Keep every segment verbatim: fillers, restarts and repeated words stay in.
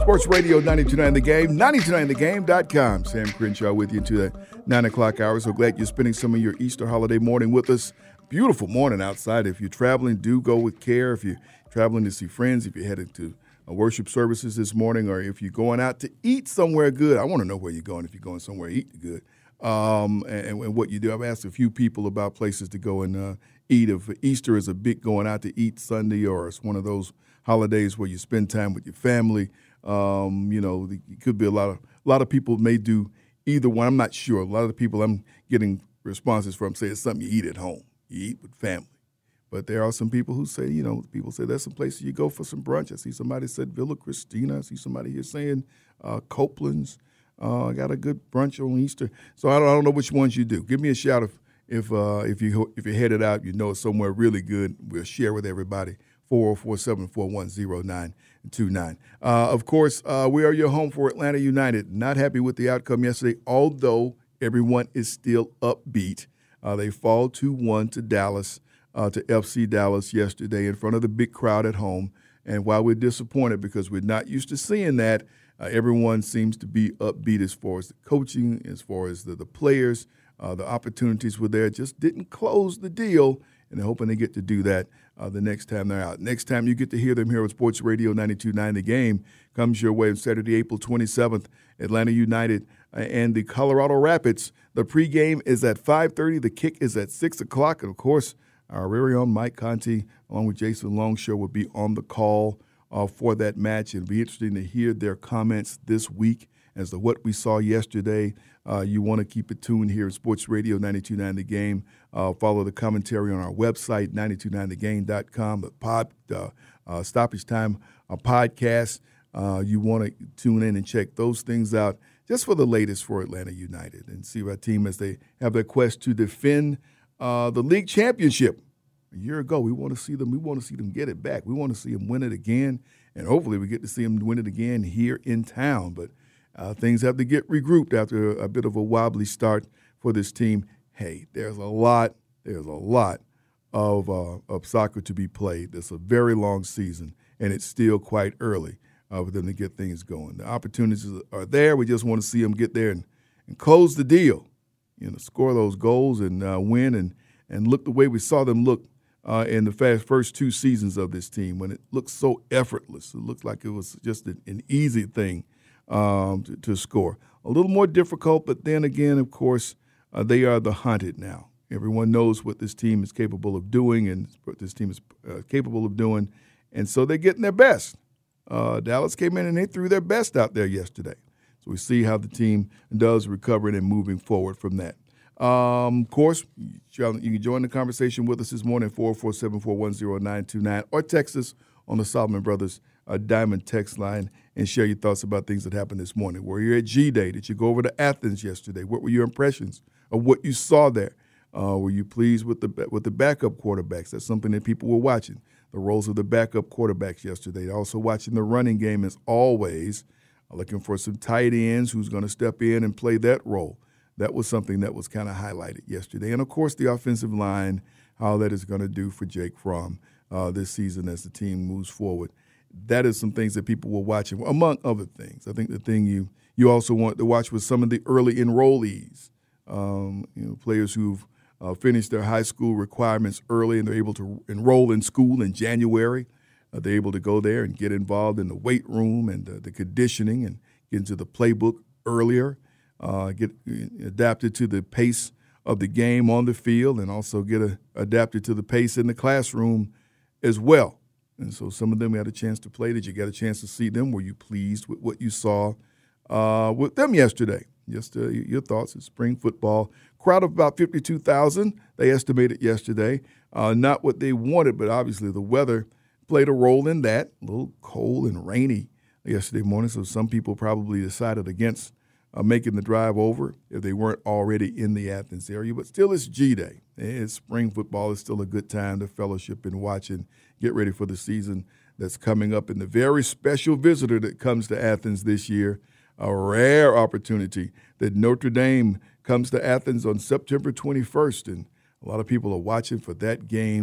Sports Radio ninety-two point nine The Game, ninety-two point nine the game dot com. Sam Crenshaw with you into the nine o'clock hour. So glad you're spending some of your Easter holiday morning with us. Beautiful morning outside. If you're traveling, do go with care. If you're traveling to see friends, if you're headed to uh, worship services this morning, or if you're going out to eat somewhere good, I want to know where you're going if you're going somewhere to eat good um, and, and what you do. I've asked a few people about places to go and uh, eat. If Easter is a big going out to eat Sunday, or it's one of those holidays where you spend time with your family. Um, you know, it could be a lot of a lot of people may do either one. I'm not sure. A lot of the people I'm getting responses from say it's something you eat at home. You eat with family. But there are some people who say, you know, people say there's some places you go for some brunch. I see somebody said Villa Christina. I see somebody here saying uh, Copeland's. Uh, got a good brunch on Easter. So I don't, I don't know which ones you do. Give me a shout if if uh, if you if you're headed out, you know it's somewhere really good. We'll share with everybody. four oh four, seven four one, oh nine two nine. Uh, of course, uh, we are your home for Atlanta United. Not happy with the outcome yesterday, although everyone is still upbeat. Uh, they fall two one to Dallas, uh, to F C Dallas yesterday in front of the big crowd at home. And while we're disappointed because we're not used to seeing that, uh, everyone seems to be upbeat as far as the coaching, as far as the, the players. Uh, the opportunities were there, just didn't close the deal. And they're hoping they get to do that uh, the next time they're out. Next time you get to hear them here on Sports Radio ninety-two point nine The Game comes your way on Saturday, April twenty-seventh, Atlanta United and the Colorado Rapids. The pregame is at five thirty. The kick is at six o'clock. And, of course, our very own Mike Conti, along with Jason Longshore, will be on the call uh, for that match. It'll be interesting to hear their comments this week as to what we saw yesterday. Uh, you want to keep it tuned here at Sports Radio ninety-two point nine The Game. Uh, follow the commentary on our website, ninety-two point nine the game dot com, the pod, uh, uh, Stoppage Time uh, podcast. Uh, you want to tune in and check those things out just for the latest for Atlanta United and see our team as they have their quest to defend uh, the league championship. A year ago, we want to see them. We want to see them get it back. We want to see them win it again, and hopefully we get to see them win it again here in town. But Uh, things have to get regrouped after a, a bit of a wobbly start for this team. Hey, there's a lot, there's a lot of uh, of soccer to be played. It's a very long season, and it's still quite early uh, for them to get things going. The opportunities are there. We just want to see them get there and, and close the deal, you know, score those goals and uh, win and, and look the way we saw them look uh, in the fast first two seasons of this team when it looked so effortless. It looked like it was just an, an easy thing. Um, to, to score. A little more difficult, but then again, of course, uh, they are the hunted now. Everyone knows what this team is capable of doing and what this team is uh, capable of doing, and so they're getting their best. Uh, Dallas came in and they threw their best out there yesterday. So we see how the team does recovering and moving forward from that. Um, of course, you can join the conversation with us this morning, four oh four, seven four one, oh nine two nine, or text us on the Solomon Brothers uh, Diamond text line and share your thoughts about things that happened this morning. Were you at G-Day? Did you go over to Athens yesterday? What were your impressions of what you saw there? Uh, were you pleased with the with the backup quarterbacks? That's something that people were watching, the roles of the backup quarterbacks yesterday. Also watching the running game as always, looking for some tight ends who's going to step in and play that role. That was something that was kind of highlighted yesterday. And, of course, the offensive line, how that is going to do for Jake Fromm uh, this season as the team moves forward. That is some things that people were watching, among other things. I think the thing you you also want to watch was some of the early enrollees, um, you know, players who've uh, finished their high school requirements early and they're able to enroll in school in January. Uh, they're able to go there and get involved in the weight room and uh, the conditioning and get into the playbook earlier, uh, get adapted to the pace of the game on the field, and also get a, adapted to the pace in the classroom as well. And so some of them had a chance to play. Did you get a chance to see them? Were you pleased with what you saw uh, with them yesterday? Just uh, your thoughts of spring football. Crowd of about fifty-two thousand, they estimated yesterday. Uh, not what they wanted, but obviously the weather played a role in that. A little cold and rainy yesterday morning, so some people probably decided against uh, making the drive over if they weren't already in the Athens area. But still, it's G-Day. It's spring football. It's still a good time to fellowship and watch and get ready for the season that's coming up. And the very special visitor that comes to Athens this year, a rare opportunity that Notre Dame comes to Athens on September twenty-first. And a lot of people are watching for that game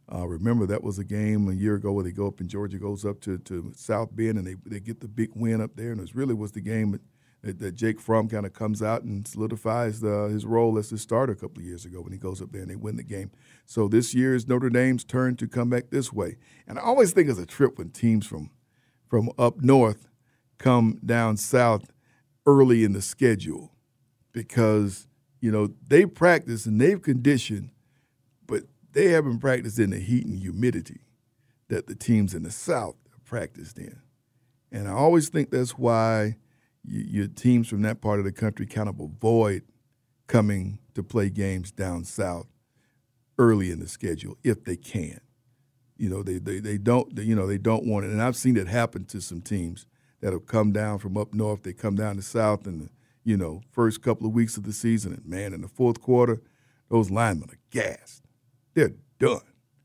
Uh, remember, that was a game a year ago where they go up and Georgia goes up to, to South Bend and they, they get the big win up there. And it really was the game that, that, that Jake Fromm kind of comes out and solidifies the, his role as the starter a couple of years ago when he goes up there and they win the game. So this year is Notre Dame's turn to come back this way. And I always think it's a trip when teams from from up north come down south early in the schedule because, you know, they practice and they've conditioned, but they haven't practiced in the heat and humidity that the teams in the South have practiced in. And I always think that's why you, your teams from that part of the country kind of avoid coming to play games down south early in the schedule if they can. You know, they, they, they don't, they, you know, they don't want it. And I've seen it happen to some teams that have come down from up north. They come down to south in the, you know, first couple of weeks of the season. And, man, in the fourth quarter, those linemen are gassed. They're done.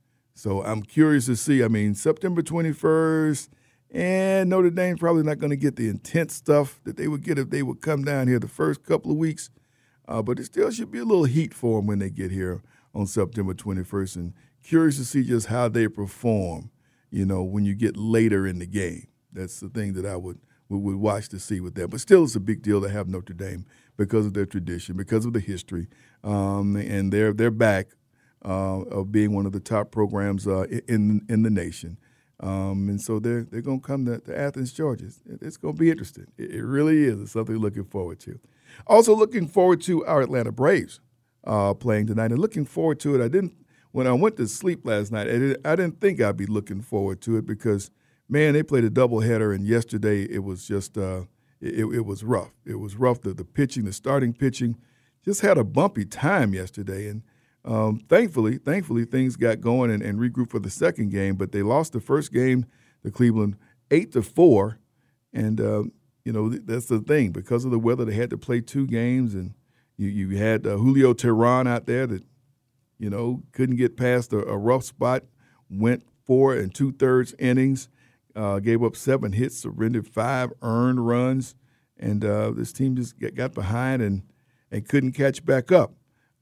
So I'm curious to see. I mean, September twenty-first, and Notre Dame's probably not going to get the intense stuff that they would get if they would come down here the first couple of weeks. Uh, but it still should be a little heat for them when they get here on September twenty-first. And curious to see just how they perform, you know, when you get later in the game. That's the thing that I would, would, would watch to see with that. But still, it's a big deal to have Notre Dame because of their tradition, because of the history, um, and they're they're back. Uh, of being one of the top programs uh, in in the nation, um, and so they're they're going to come to, to Athens, Georgia. It's, it's going to be interesting. It, it really is. It's something looking forward to. Also, looking forward to our Atlanta Braves uh, playing tonight, and looking forward to it. I didn't when I went to sleep last night. I didn't, I didn't think I'd be looking forward to it because, man, they played a doubleheader, and yesterday it was just uh, it, it was rough. It was rough. The the pitching, the starting pitching, just had a bumpy time yesterday, and. Um, thankfully, thankfully, things got going and, and regrouped for the second game, but they lost the first game to Cleveland eight to four, and uh, you know th- that's the thing because of the weather. They had to play two games, and you you had uh, Julio Teheran out there that you know couldn't get past a, a rough spot, went four and two thirds innings, uh, gave up seven hits, surrendered five earned runs, and uh, this team just got, got behind and and couldn't catch back up.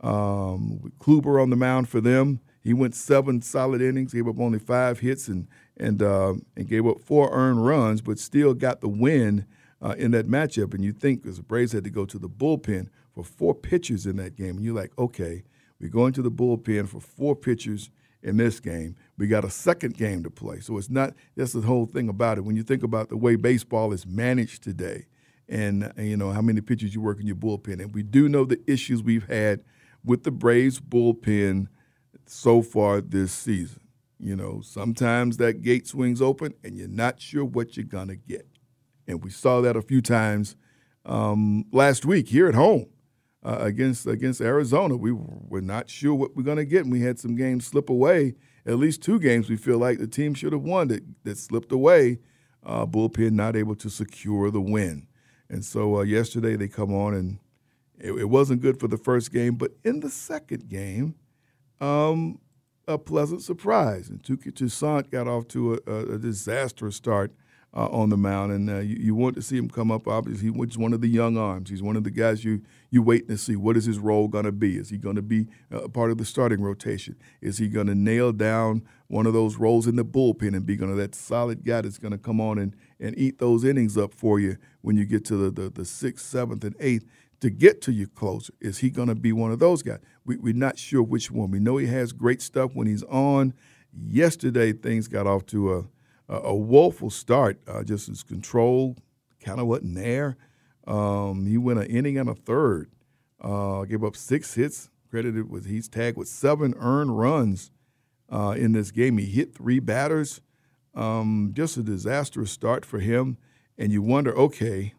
Um, Kluber on the mound for them. He went seven solid innings, gave up only five hits, and and uh, and gave up four earned runs, but still got the win uh, in that matchup. And you think, because the Braves had to go to the bullpen for four pitchers in that game, and you're like, okay, we're going to the bullpen for four pitchers in this game. We got a second game to play, so it's not. That's the whole thing about it. When you think about the way baseball is managed today, and, and you know how many pitchers you work in your bullpen, and we do know the issues we've had with the Braves bullpen so far this season. You know, sometimes that gate swings open and you're not sure what you're going to get. And we saw that a few times um, last week here at home uh, against against Arizona. We were not sure what we're going to get, and we had some games slip away. At least two games we feel like the team should have won that, that slipped away. Uh, bullpen not able to secure the win. And so uh, yesterday they come on and It, it wasn't good for the first game, but in the second game, um, a pleasant surprise. And Touki Toussaint got off to a, a disastrous start uh, on the mound, and uh, you, you want to see him come up. Obviously, he's one of the young arms. He's one of the guys you you waiting to see. What is his role going to be? Is he going to be a part of the starting rotation? Is he going to nail down one of those roles in the bullpen and be going to that solid guy that's going to come on and, and eat those innings up for you when you get to the, the, the sixth, seventh, and eighth? To get to your closer, is he going to be one of those guys? We, we're not sure which one. We know he has great stuff when he's on. Yesterday, things got off to a, a, a woeful start. Uh, just his control kind of wasn't there. Um, he went an inning and a third. Uh, gave up six hits. Credited with he's tagged with seven earned runs uh, in this game. He hit three batters. Um, just a disastrous start for him. And you wonder, okay,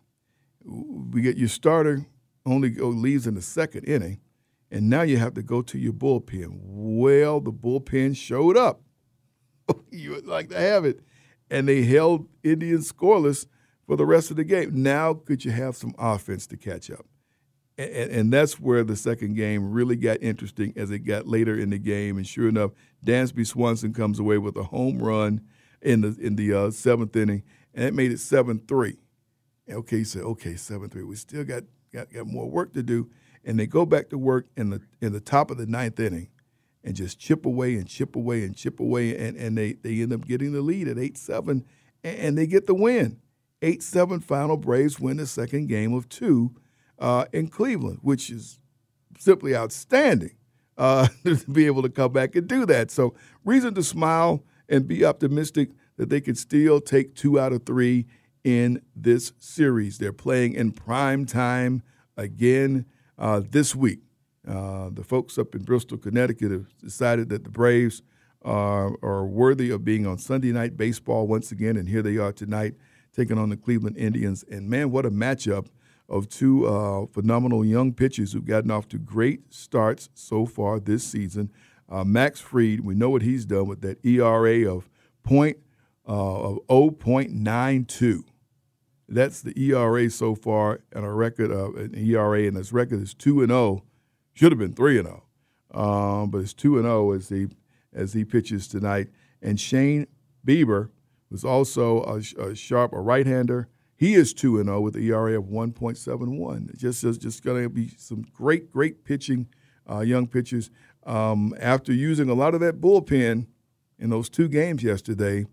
we get your starter only go, leaves in the second inning, and now you have to go to your bullpen. Well, the bullpen showed up. You would like to have it. And they held Indians scoreless for the rest of the game. Now could you have some offense to catch up? And, and, and that's where the second game really got interesting as it got later in the game. And sure enough, Dansby Swanson comes away with a home run in the in the uh, seventh inning, and it made it seven three. Okay, you said, okay, seven three. We still got Got, got more work to do, and they go back to work in the in the top of the ninth inning, and just chip away and chip away and chip away, and, and they, they end up getting the lead at eight seven, and, and they get the win. eight seven final. Braves win the second game of two uh, in Cleveland, which is simply outstanding uh, to be able to come back and do that. So reason to smile and be optimistic that they can still take two out of three in this series. They're playing in prime time again uh, this week. Uh, the folks up in Bristol, Connecticut have decided that the Braves are, are worthy of being on Sunday Night Baseball once again, and here they are tonight taking on the Cleveland Indians. And, man, what a matchup of two uh, phenomenal young pitchers who've gotten off to great starts so far this season. Uh, Max Fried, we know what he's done with that E R A of point uh, of zero point nine two. That's the E R A so far, and a record of an E R A, and his record is two and zero. Should have been three and zero, um, but it's two and zero as he as he pitches tonight. And Shane Bieber was also a, a sharp, a right-hander. He is two and zero with an E R A of one point seven one. Just just, just going to be some great, great pitching, uh, young pitchers. Um, after using a lot of that bullpen in those two games yesterday,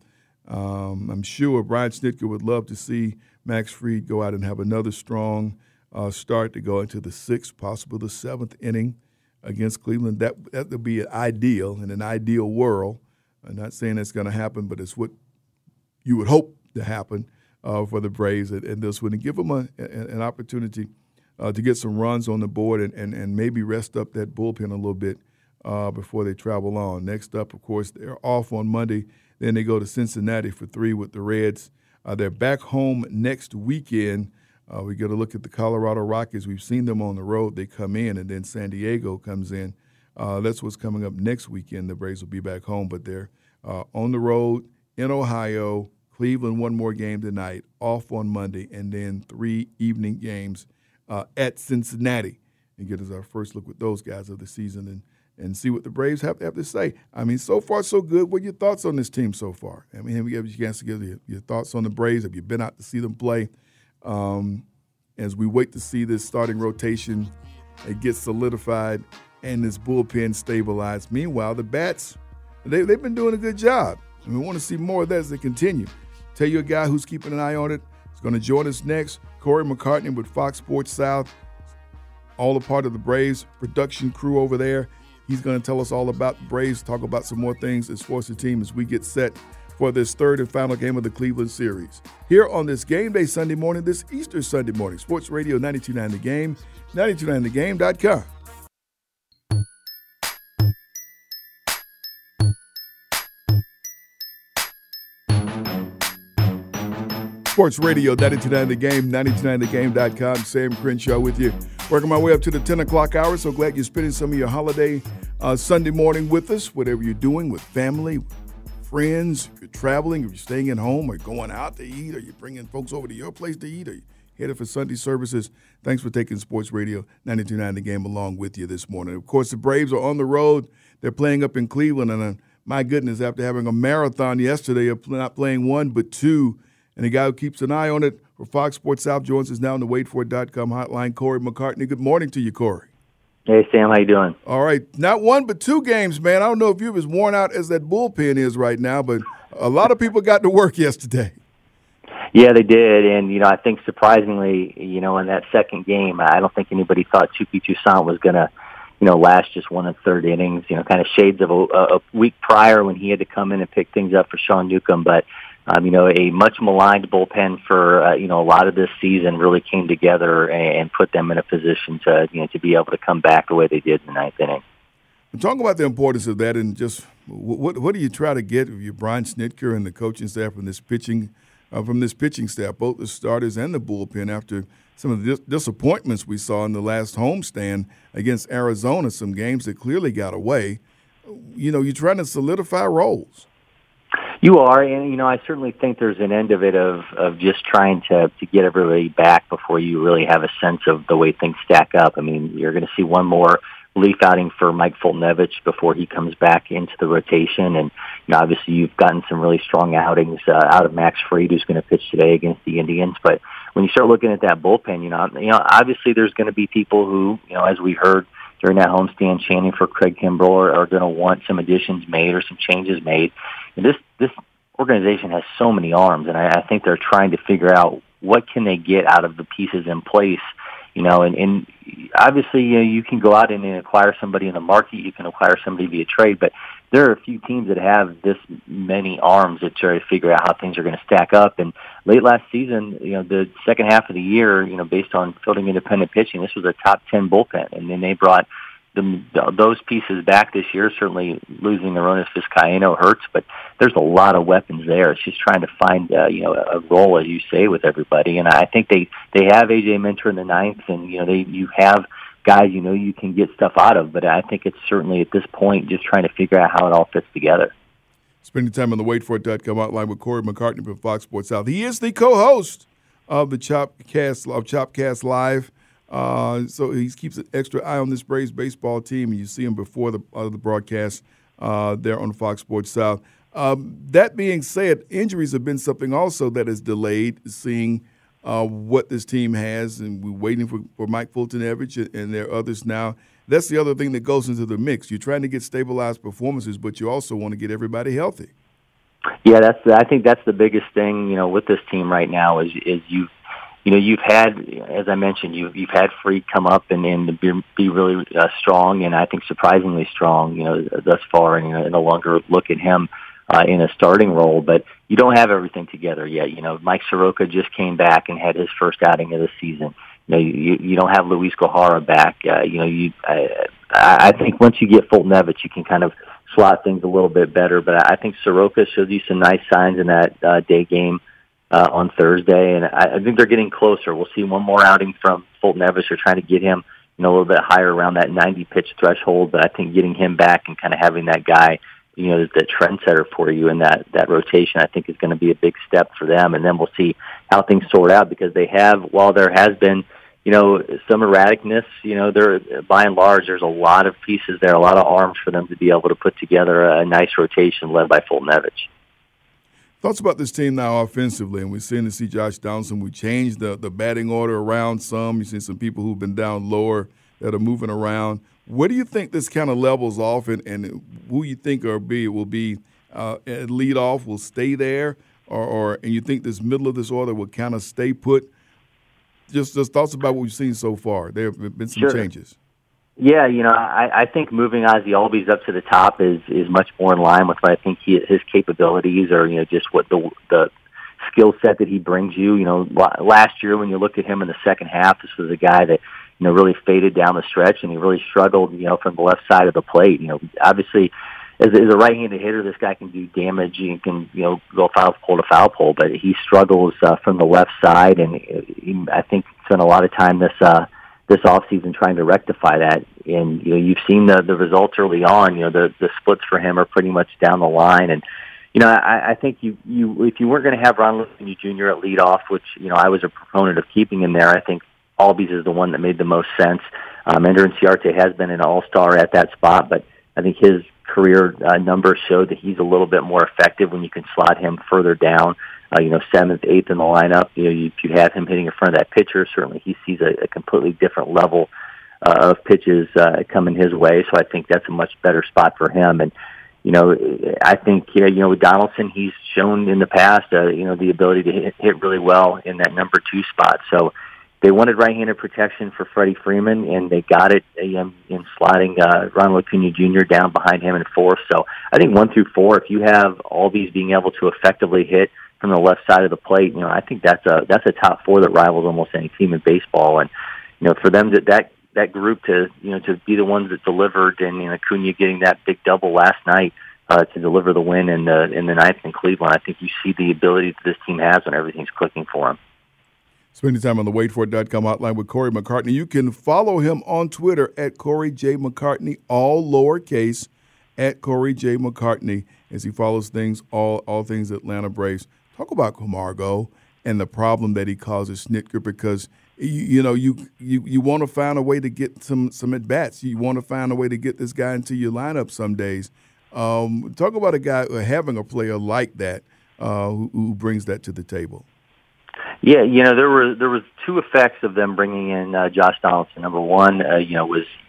um, I'm sure Brian Snitker would love to see Max Fried go out and have another strong uh, start to go into the sixth, possibly the seventh inning against Cleveland. That that would be ideal in an ideal world. I'm not saying that's going to happen, but it's what you would hope to happen uh, for the Braves in this one, and give them a, a, an opportunity uh, to get some runs on the board and, and, and maybe rest up that bullpen a little bit uh, before they travel on. Next up, of course, they're off on Monday. Then they go to Cincinnati for three with the Reds. Uh, they're back home next weekend. Uh, we got to look at the Colorado Rockies. We've seen them on the road. They come in, and then San Diego comes in. Uh, that's what's coming up next weekend. The Braves will be back home, but they're uh, on the road in Ohio. Cleveland, one more game tonight, off on Monday, and then three evening games uh, at Cincinnati. And get us our first look with those guys of the season and, and see what the Braves have, have to say. I mean, so far, so good. What are your thoughts on this team so far? I mean, have you had a chance to give your, your thoughts on the Braves? Have you been out to see them play? Um, as we wait to see this starting rotation it get solidified and this bullpen stabilized. Meanwhile, the bats, they, they've been doing a good job. And we want to see more of that as they continue. Tell you a guy who's keeping an eye on it. He's going to join us next. Corey McCartney with Fox Sports South, all a part of the Braves production crew over there. He's going to tell us all about the Braves, talk about some more things as far as the team as we get set for this third and final game of the Cleveland series. Here on this game day Sunday morning, this Easter Sunday morning, Sports Radio ninety-two point nine The Game, ninety-two point nine the game dot com. Sports Radio ninety-two point nine The Game, ninety-two point nine the game dot com. Sam Crenshaw with you. Working my way up to the ten o'clock hour. So glad you're spending some of your holiday uh, Sunday morning with us, whatever you're doing with family, friends, if you're traveling, if you're staying at home or going out to eat, or you're bringing folks over to your place to eat, or you're headed for Sunday services. Thanks for taking Sports Radio ninety-two point nine The Game along with you this morning. Of course, the Braves are on the road. They're playing up in Cleveland. And uh, my goodness, after having a marathon yesterday of not playing one but two, and the guy who keeps an eye on it for Fox Sports South joins us now on the wait for it dot com hotline, Corey McCartney. Good morning to you, Corey. Hey, Sam. How you doing? All right. Not one, but two games, man. I don't know if you're as worn out as that bullpen is right now, but a lot of people got to work yesterday. Yeah, they did. And, you know, I think surprisingly, you know, in that second game, I don't think anybody thought Touki Toussaint was going to, you know, last just one and third innings, you know, kind of shades of a, a week prior when he had to come in and pick things up for Sean Newcomb. But, Um, you know, a much maligned bullpen for, uh, you know, a lot of this season really came together and, and put them in a position to, you know, to be able to come back the way they did in the ninth inning. Talk about the importance of that, and just what what do you try to get of your Brian Snitker and the coaching staff from this pitching, uh, from this pitching staff, both the starters and the bullpen, after some of the dis- disappointments we saw in the last homestand against Arizona, some games that clearly got away. You know, you're trying to solidify roles. You are, and, you know, I certainly think there's an end of it of, of just trying to, to get everybody back before you really have a sense of the way things stack up. I mean, you're going to see one more relief outing for Mike Foltynewicz before he comes back into the rotation. And, you know, obviously you've gotten some really strong outings uh, out of Max Fried, who's going to pitch today against the Indians. But when you start looking at that bullpen, you know, you know, obviously there's going to be people who, you know, as we heard, during that homestand chanting for Craig Kimbrell are, are going to want some additions made or some changes made. And this this organization has so many arms, and I, I think they're trying to figure out what can they get out of the pieces in place. You know, and, and obviously, you know, you can go out and acquire somebody in the market. You can acquire somebody via trade, but there are a few teams that have this many arms that try to figure out how things are going to stack up. And late last season, you know, the second half of the year, you know, based on fielding independent pitching, this was a top ten bullpen, and then they brought the, those pieces back this year. Certainly, losing Aronis Vizcaíno hurts, but there's a lot of weapons there. It's just trying to find, uh, you know, a role, as you say, with everybody. And I think they they have A J Minter in the ninth, and you know, they you have guys you know you can get stuff out of. But I think it's certainly at this point just trying to figure out how it all fits together. Spending time on the wait for it dot com hotline with Corey McCartney from Fox Sports South. He is the co-host of the Chopcast of Chopcast Live. Uh, so he keeps an extra eye on this Braves baseball team, and you see him before the uh, the broadcast uh, there on Fox Sports South. Um, that being said, injuries have been something also that has delayed seeing uh, what this team has, and we're waiting for, for Mike Fulton-Evich, and there are others now. That's the other thing that goes into the mix. You're trying to get stabilized performances, but you also want to get everybody healthy. Yeah, that's. I think that's the biggest thing, you know, with this team right now is is you. You know, you've had, as I mentioned, you've, you've had Fried come up and, and be, be really uh, strong, and I think surprisingly strong, you know, thus far, and, you know, in a longer look at him uh, in a starting role. But you don't have everything together yet. You know, Mike Soroka just came back and had his first outing of the season. You know, you, you don't have Luis Gohara back. Uh, you know, you I, I think once you get Fulton-Evich, you can kind of slot things a little bit better. But I think Soroka showed you some nice signs in that uh, day game Uh, on Thursday, and I, I think they're getting closer. We'll see one more outing from Fulton-Evich. They're trying to get him, you know, a little bit higher around that ninety pitch threshold. But I think getting him back and kind of having that guy, you know, the trendsetter for you in that that rotation, I think is going to be a big step for them. And then we'll see how things sort out, because they have, while there has been, you know, some erraticness, you know, there by and large there's a lot of pieces there, a lot of arms for them to be able to put together a nice rotation led by Fulton-Evich. Thoughts about this team now offensively, and we're seeing to see Josh Donaldson. We changed the, the batting order around some. You've seen some people who've been down lower that are moving around. Where do you think this kind of levels off, and, and who you think or be will be uh, at leadoff will stay there, or, or and you think this middle of this order will kind of stay put? Just, just thoughts about what we've seen so far. There have been some Sure. changes. Yeah, you know, I, I think moving Ozzie Albies up to the top is, is much more in line with what I think he, his capabilities, or, you know, just what the the skill set that he brings you. You know, last year when you looked at him in the second half, this was a guy that, you know, really faded down the stretch, and he really struggled, you know, from the left side of the plate. You know, obviously, as, as a right-handed hitter, this guy can do damage. He can, you know, go foul pole to foul pole, but he struggles uh, from the left side, and he, I think spent a lot of time this uh, this offseason trying to rectify that. And, you know, you've seen the, the results early on. You know, the, the splits for him are pretty much down the line. And, you know, I, I think you, you if you weren't going to have Ron Acuna Junior at leadoff, which, you know, I was a proponent of keeping him there, I think Albies is the one that made the most sense. Um, Ender Inciarte has been an all-star at that spot, but I think his career uh, numbers showed that he's a little bit more effective when you can slot him further down. Uh, you know, seventh, eighth in the lineup. You know, you, you have him hitting in front of that pitcher. Certainly, he sees a, a completely different level uh, of pitches uh, coming his way. So I think that's a much better spot for him. And you know, I think you know, you know with Donaldson, he's shown in the past, uh, you know, the ability to hit, hit really well in that number two spot. So they wanted right-handed protection for Freddie Freeman, and they got it in, in slotting uh, Ronald Acuna Junior down behind him in fourth. So I think one through four, if you have all these being able to effectively hit from the left side of the plate, you know, I think that's a that's a top four that rivals almost any team in baseball. And you know, for them to that that group to you know to be the ones that delivered, and you know, Acuna getting that big double last night uh, to deliver the win in the in the ninth in Cleveland, I think you see the ability that this team has when everything's clicking for them. Spending time on the wait for it dot com hotline with Corey McCartney. You can follow him on Twitter at Corey J. McCartney, all lowercase, at Corey J. McCartney, as he follows things, all all things Atlanta Braves. Talk about Camargo and the problem that he causes Snitker, because you, you know you you, you want to find a way to get some some at bats. You want to find a way to get this guy into your lineup some days. Um, talk about a guy having a player like that uh, who, who brings that to the table. Yeah, you know, there were there was two effects of them bringing in uh, Josh Donaldson. Number one, uh, you know, was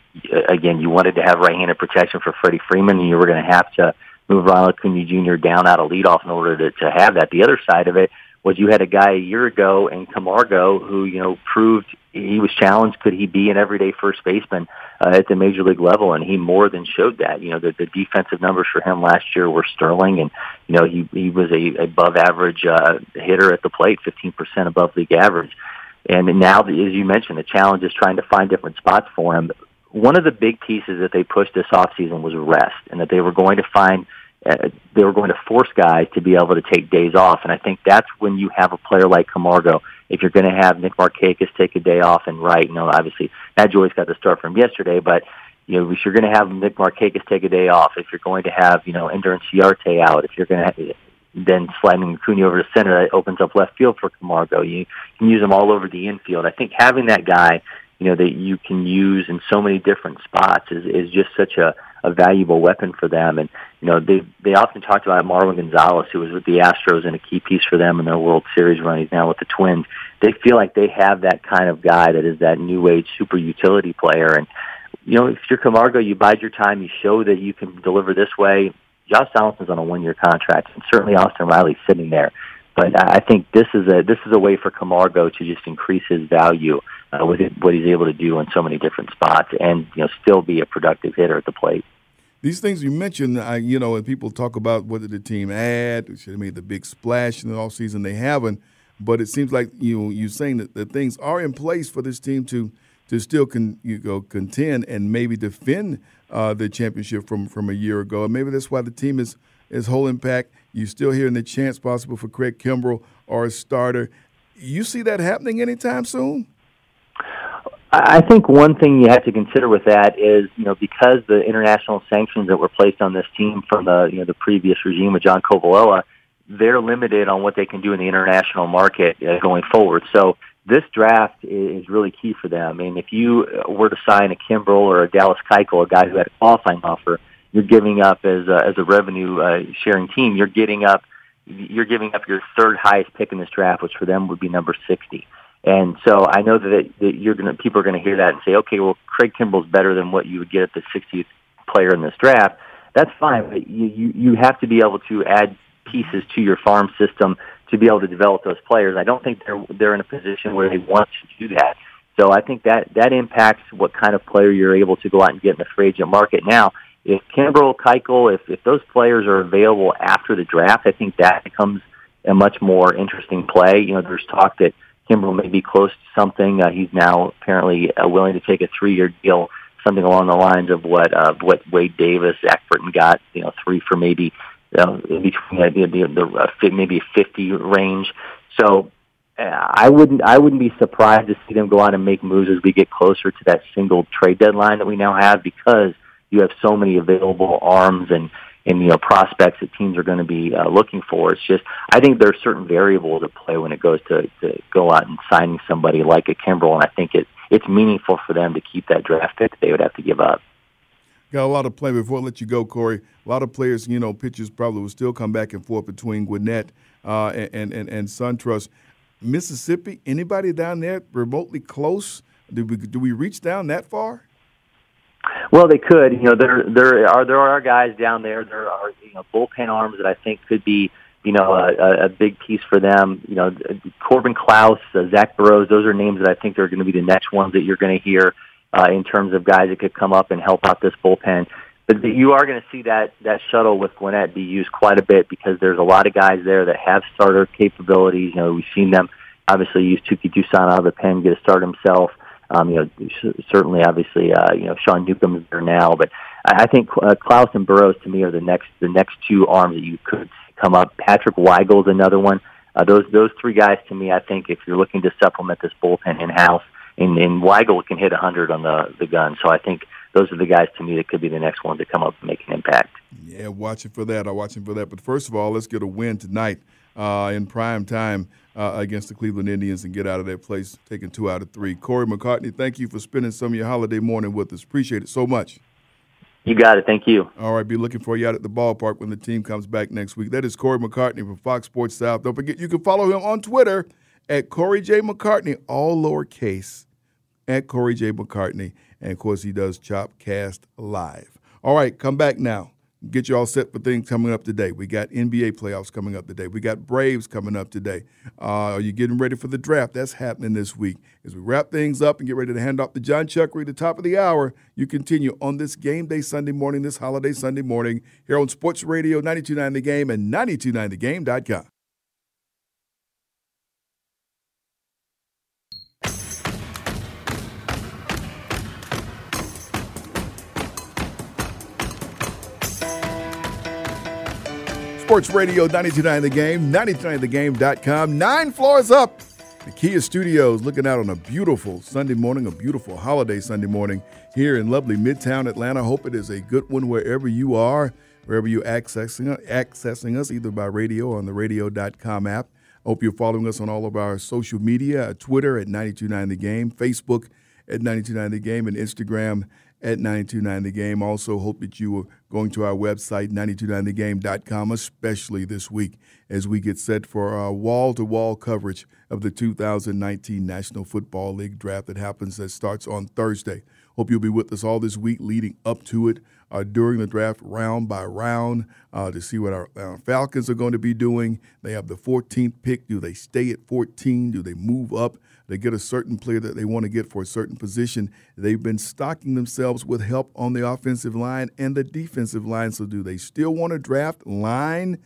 again, you wanted to have right-handed protection for Freddie Freeman, and you were going to have to move Ronald Acuna Junior down out of leadoff in order to, to have that. The other side of it was you had a guy a year ago in Camargo who, you know, proved he was challenged. Could he be an everyday first baseman uh, at the major league level? And he more than showed that. You know, the, the defensive numbers for him last year were sterling, and, you know, he, he was a above average uh, hitter at the plate, fifteen percent above league average. And now, as you mentioned, the challenge is trying to find different spots for him. One of the big pieces that they pushed this offseason was rest, and that they were going to find Uh, they were going to force guys to be able to take days off. And I think that's when you have a player like Camargo. If you're going to have Nick Markakis take a day off and right, you know, obviously Matt Joyce got the start from yesterday, but, you know, if you're going to have Nick Markakis take a day off, if you're going to have, you know, Ender Inciarte out, if you're going to have, then sliding Acuna over to center, that opens up left field for Camargo. You can use them all over the infield. I think having that guy, you know, that you can use in so many different spots is, is just such a, a valuable weapon for them. And, you know, they they often talked about Marwin Gonzalez, who was with the Astros and a key piece for them in their World Series run. He's now with the Twins. They feel like they have that kind of guy that is that new age super utility player. And, you know, if you're Camargo, you bide your time, you show that you can deliver this way. Josh Donaldson's on a one-year contract, and certainly Austin Riley's sitting there. But I think this is a this is a way for Camargo to just increase his value uh, with it, what he's able to do in so many different spots, and, you know, still be a productive hitter at the plate. These things you mentioned, I, you know, and people talk about what did the team add, should have made the big splash in the offseason. They haven't, but it seems like you you're saying that the things are in place for this team to to still con, you go contend and maybe defend uh, the championship from from a year ago. And maybe that's why the team is is whole impact. You're still hearing the chance possible for Craig Kimbrell or a starter. You see that happening anytime soon? I think one thing you have to consider with that is, you know, because the international sanctions that were placed on this team from the, you know, the previous regime with John Covaloa, they're limited on what they can do in the international market uh, going forward. So this draft is really key for them. I mean, if you were to sign a Kimbrell or a Dallas Keuchel, a guy who had a qualifying offer, you're giving up as a, as a revenue uh, sharing team. You're getting up, you're giving up your third highest pick in this draft, which for them would be number sixty. And so I know that, that you're going to, people are going to hear that and say, okay, well, Craig Kimbrell's better than what you would get at the sixtieth player in this draft. That's fine, but you, you, you have to be able to add pieces to your farm system to be able to develop those players. I don't think they're they're in a position where they want to do that. So I think that that impacts what kind of player you're able to go out and get in the free agent market. Now, if Kimbrell, Keuchel, if, if those players are available after the draft, I think that becomes a much more interesting play. You know, there's talk that Kimbrell may be close to something. Uh, he's now apparently uh, willing to take a three-year deal, something along the lines of what uh, what Wade Davis, Zach Britton got, you know, three for maybe uh, in between uh, the, the, the uh, maybe a fifty range. So uh, I wouldn't I wouldn't be surprised to see them go out and make moves as we get closer to that single trade deadline that we now have, because you have so many available arms and and, you know, prospects that teams are going to be uh, looking for. It's just, I think there are certain variables at play when it goes to, to go out and signing somebody like a Kimbrell, and I think it, it's meaningful for them to keep that draft pick that they would have to give up. Got a lot of play. Before I let you go, Corey, a lot of players, you know, pitchers probably will still come back and forth between Gwinnett uh, and, and, and SunTrust. Mississippi, anybody down there remotely close? Do we, do we reach down that far? Well, they could. You know, there there are there are guys down there. There are, you know, bullpen arms that I think could be, you know, a, a big piece for them. You know, Corbin Klaus, uh, Zach Burrows. Those are names that I think are going to be the next ones that you're going to hear uh, in terms of guys that could come up and help out this bullpen. But you are going to see that that shuttle with Gwinnett be used quite a bit, because there's a lot of guys there that have starter capabilities. You know, we've seen them obviously use Tuki Toussaint out of the pen, get a start himself. Um, you know, certainly, obviously, uh, you know, Sean Newcomb is there now, but I think uh, Klaus and Burrows to me are the next the next two arms that you could come up. Patrick Weigel is another one. Uh, those those three guys to me, I think, if you're looking to supplement this bullpen in house, and, and Weigel can hit one hundred on the the gun, so I think those are the guys to me that could be the next ones to come up and make an impact. Yeah, watching for that. I'm watching for that. But first of all, let's get a win tonight uh, in prime time uh, against the Cleveland Indians and get out of that place taking two out of three. Corey McCartney, thank you for spending some of your holiday morning with us. Appreciate it so much. You got it. Thank you. All right, be looking for you out at the ballpark when the team comes back next week. That is Corey McCartney from Fox Sports South. Don't forget, you can follow him on Twitter at Corey J. McCartney, all lowercase, at Corey J. McCartney. And, of course, he does Chopcast Live. All right, come back now. Get you all set for things coming up today. We got N B A playoffs coming up today. We got Braves coming up today. Uh, are you getting ready for the draft? That's happening this week. As we wrap things up and get ready to hand off to John Chuckery at the top of the hour, you continue on this game day Sunday morning, this holiday Sunday morning, here on Sports Radio ninety-two point nine The Game and ninety-two point nine the game dot com. Sports Radio ninety-two point nine The Game, ninety-two point nine the game dot com, nine floors up. The Kia Studios looking out on a beautiful Sunday morning, a beautiful holiday Sunday morning here in lovely Midtown Atlanta. Hope it is a good one wherever you are, wherever you're accessing, accessing us, either by radio or on the radio dot com app. Hope you're following us on all of our social media, Twitter at ninety-two point nine The Game, Facebook at ninety-two point nine The Game, and Instagram at ninety-two point nine The Game. Also hope that you are going to our website, ninety-two point nine the game dot com, especially this week as we get set for our wall-to-wall coverage of the two thousand nineteen National Football League draft that happens, that starts on Thursday. Hope you'll be with us all this week leading up to it, uh, during the draft, round by round, uh, to see what our, our Falcons are going to be doing. They have the fourteenth pick. Do they stay at fourteen? Do they move up? They get a certain player that they want to get for a certain position. They've been stocking themselves with help on the offensive line and the defensive line. So do they still want to draft line?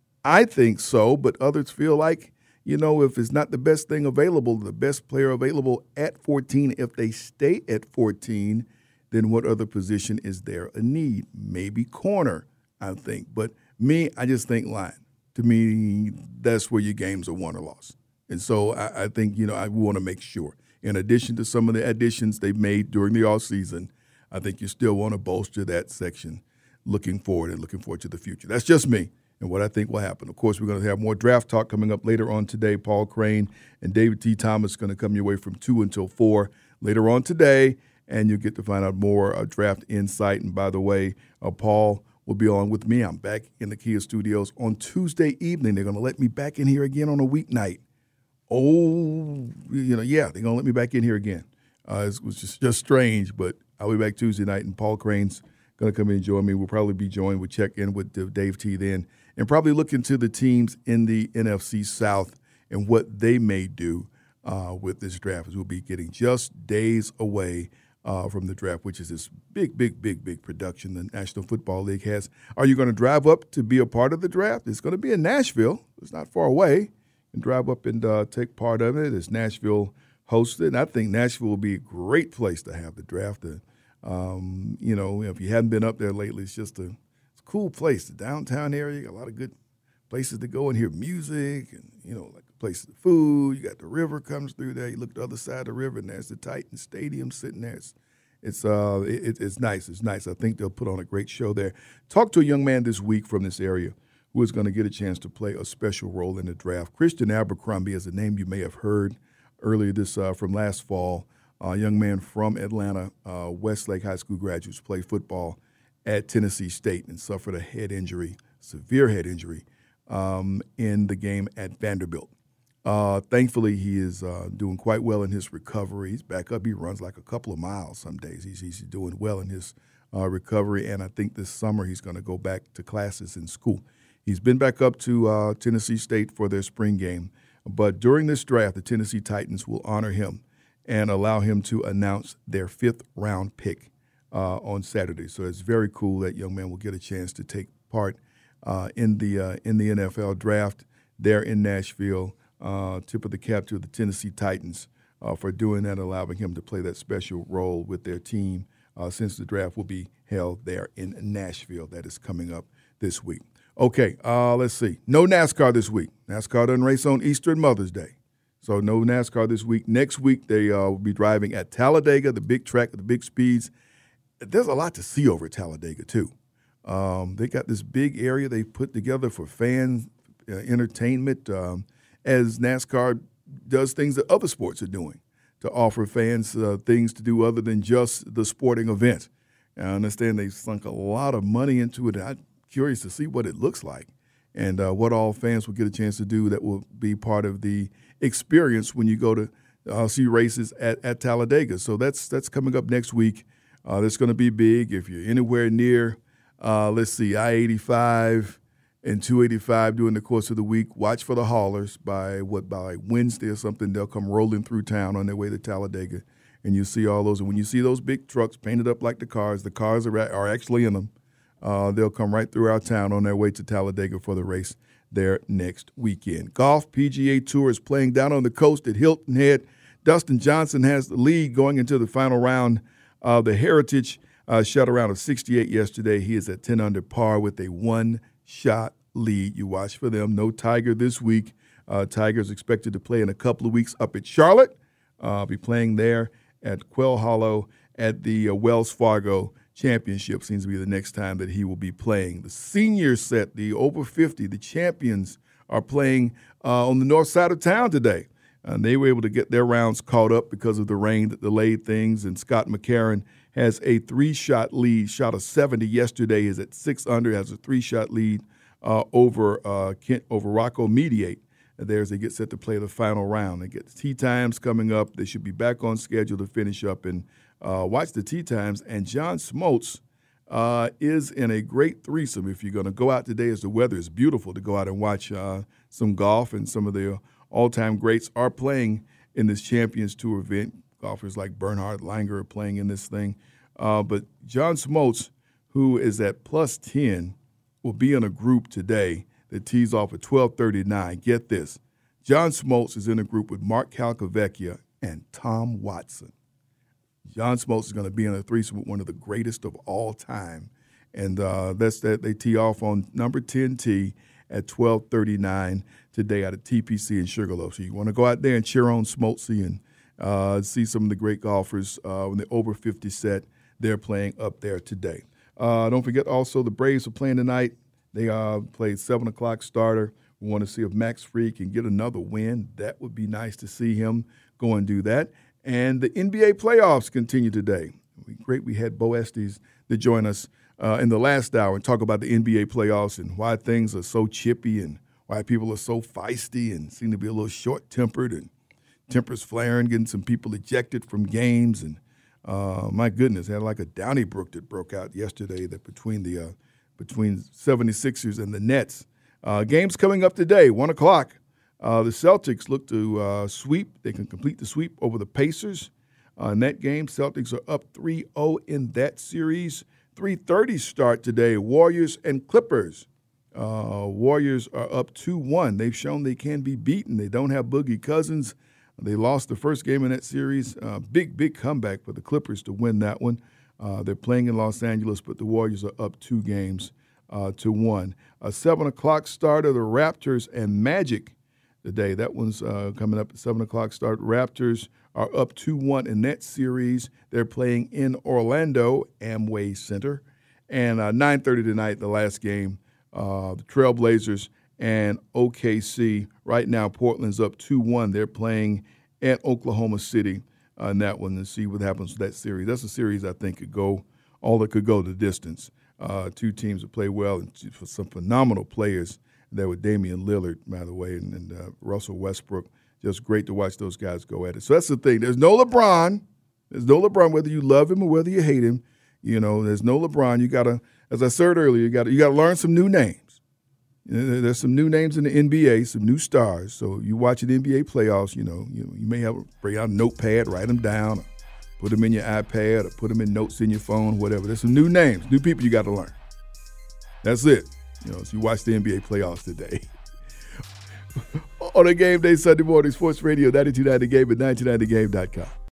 I think so, but others feel like, you know, if it's not the best thing available, the best player available at fourteen, if they stay at fourteen, then what other position is there a need? Maybe corner, I think. But me, I just think line. To me, that's where your games are won or lost. And so I, I think, you know, I want to make sure, in addition to some of the additions they've made during the offseason, I think you still want to bolster that section looking forward and looking forward to the future. That's just me and what I think will happen. Of course, we're going to have more draft talk coming up later on today. Paul Crane and David T. Thomas are going to come your way from two until four later on today, and you'll get to find out more uh, draft insight. And by the way, uh, Paul will be on with me. I'm back in the Kia Studios on Tuesday evening. They're going to let me back in here again on a weeknight. Oh, you know, yeah, they're going to let me back in here again. Uh, it was just, just strange, but I'll be back Tuesday night, and Paul Crane's going to come in and join me. We'll probably be joined. We'll check in with Dave T then and probably look into the teams in the N F C South and what they may do uh, with this draft, as we'll be getting just days away uh, from the draft, which is this big, big, big, big production the National Football League has. Are you going to drive up to be a part of the draft? It's going to be in Nashville. It's not far away. And drive up and uh, take part of it. It's Nashville hosted. And I think Nashville will be a great place to have the draft. Uh, um, you know, if you hadn't been up there lately, it's just a, it's a cool place. The downtown area, you got a lot of good places to go and hear music and, you know, like places of food. You got the river comes through there. You look at the other side of the river, and there's the Titan Stadium sitting there. It's it's, uh, it, it's nice. It's nice. I think they'll put on a great show there. Talked to a young man this week from this area who is going to get a chance to play a special role in the draft. Christian Abercrombie is a name you may have heard earlier this uh, from last fall. A uh, young man from Atlanta, uh, Westlake High School graduates, played football at Tennessee State and suffered a head injury, severe head injury, um, in the game at Vanderbilt. Uh, thankfully, he is uh, doing quite well in his recovery. He's back up. He runs like a couple of miles some days. He's, he's doing well in his uh, recovery, and I think this summer he's going to go back to classes in school. He's been back up to uh, Tennessee State for their spring game. But during this draft, the Tennessee Titans will honor him and allow him to announce their fifth-round pick uh, on Saturday. So it's very cool that young man will get a chance to take part uh, in the uh, in the N F L draft there in Nashville. Uh, tip of the cap to the Tennessee Titans uh, for doing that, allowing him to play that special role with their team uh, since the draft will be held there in Nashville. That is coming up this week. Okay, uh, let's see. No NASCAR this week. NASCAR doesn't race on Easter and Mother's Day. So no NASCAR this week. Next week, they uh, will be driving at Talladega, the big track, the big speeds. There's a lot to see over at Talladega, too. Um, they got this big area they put together for fan uh, entertainment, um, as NASCAR does things that other sports are doing to offer fans uh, things to do other than just the sporting event. And I understand they sunk a lot of money into it. I'm curious to see what it looks like and uh, what all fans will get a chance to do that will be part of the experience when you go to I'll see races at, at Talladega. So that's that's coming up next week. Uh, that's going to be big. If you're anywhere near, uh, let's see, I eighty-five and two eighty-five during the course of the week, watch for the haulers. By what by Wednesday or something, they'll come rolling through town on their way to Talladega, and you see all those. And when you see those big trucks painted up like the cars, the cars are are actually in them. Uh, they'll come right through our town on their way to Talladega for the race there next weekend. Golf, P G A Tour is playing down on the coast at Hilton Head. Dustin Johnson has the lead going into the final round of the Heritage. Uh, shot around of sixty-eight yesterday. He is at ten under par with a one-shot lead. You watch for them. No Tiger this week. Uh, Tiger's expected to play in a couple of weeks up at Charlotte. Uh, be playing there at Quail Hollow at the uh, Wells Fargo Championship. Seems to be the next time that he will be playing. The senior set, the over fifty, the champions are playing uh, on the north side of town today. And they were able to get their rounds caught up because of the rain that delayed things. And Scott McCarron has a three-shot lead. Shot a seventy yesterday. Is at six under. Has a three-shot lead uh, over uh, Kent, over Rocco Mediate. And there as they get set to play the final round. They get the tee times coming up. They should be back on schedule to finish up and uh, watch the tee times. And John Smoltz uh, is in a great threesome. If you're going to go out today, as the weather is beautiful, to go out and watch uh, some golf, and some of the all-time greats are playing in this Champions Tour event. Golfers like Bernhard Langer are playing in this thing. Uh, but John Smoltz, who is at plus ten, will be in a group today that tees off at twelve thirty-nine. Get this. John Smoltz is in a group with Mark Calcavecchia and Tom Watson. John Smoltz is going to be in a threesome with one of the greatest of all time. And uh, that's that. They tee off on number ten tee at twelve thirty-nine today out of T P C in Sugarloaf. So you want to go out there and cheer on Smoltzy and uh, see some of the great golfers uh, in the over fifty set. They're playing up there today. Uh, don't forget also the Braves are playing tonight. They uh, played seven o'clock starter. We want to see if Max Fried can get another win. That would be nice to see him go and do that. And the N B A playoffs continue today. Great we had Bo Estes to join us uh, in the last hour and talk about the N B A playoffs and why things are so chippy and why people are so feisty and seem to be a little short-tempered and tempers flaring, getting some people ejected from games. And uh, my goodness, had like a Donnybrook that broke out yesterday that between the uh, between seventy-sixers and the Nets. Uh, games coming up today, one o'clock. Uh, the Celtics look to uh, sweep. They can complete the sweep over the Pacers. Uh, in that game, Celtics are up three oh in that series. three thirty start today, Warriors and Clippers. Uh, Warriors are up two one. They've shown they can be beaten. They don't have Boogie Cousins. They lost the first game in that series. Uh, big, big comeback for the Clippers to win that one. Uh, they're playing in Los Angeles, but the Warriors are up two games uh, to one. A seven o'clock start of the Raptors and Magic today. That one's uh, coming up at seven o'clock start. Raptors are up two one in that series. They're playing in Orlando, Amway Center. And uh, nine thirty tonight, the last game, uh, the Trailblazers and O K C. Right now, Portland's up two one. They're playing at Oklahoma City uh, in that one to see what happens with that series. That's a series I think could go, all that could go the distance. Uh, two teams that play well and for some phenomenal players there with Damian Lillard, by the way, and, and uh, Russell Westbrook. Just great to watch those guys go at it. So that's the thing. There's no LeBron. There's no LeBron, whether you love him or whether you hate him. You know, there's no LeBron. You gotta, as I said earlier, you gotta you gotta learn some new names. You know, there's some new names in the N B A, some new stars. So you watch the N B A playoffs. You know, you, you may have a, bring out a notepad, write them down, or put them in your iPad, or put them in notes in your phone, whatever. There's some new names, new people you got to learn. That's it. You know, so you watch the N B A playoffs today. On a Game Day Sunday morning, Sports Radio ninety-two point nine The Game at ninety-two point nine the game dot com.